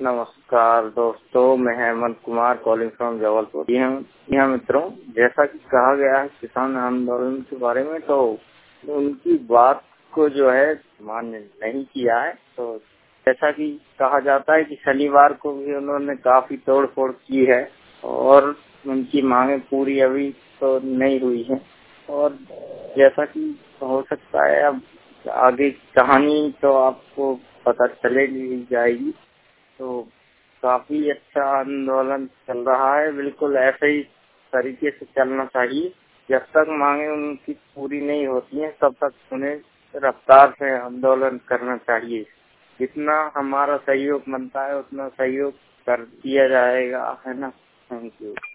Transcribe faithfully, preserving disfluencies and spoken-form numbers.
नमस्कार दोस्तों, मैं हेमंत कुमार कॉलिंग फ्रॉम जबलपुर। जी हाँ जी हाँ मित्रों, जैसा कि कहा गया है किसान आंदोलन के बारे में, तो उनकी बात को जो है मान्य नहीं किया है। तो जैसा कि कहा जाता है कि शनिवार को भी उन्होंने काफी तोड़ फोड़ की है और उनकी मांगे पूरी अभी तो नहीं हुई है। और जैसा कि हो सकता है अब आगे कहानी तो आपको पता चलेगी जाएगी। तो काफी अच्छा आंदोलन चल रहा है, बिल्कुल ऐसे ही तरीके से चलना चाहिए। जब तक मांगे उनकी पूरी नहीं होती हैं तब तक उन्हें रफ्तार से आंदोलन करना चाहिए। जितना हमारा सहयोग बनता है उतना सहयोग कर दिया जाएगा, है ना। Thank you.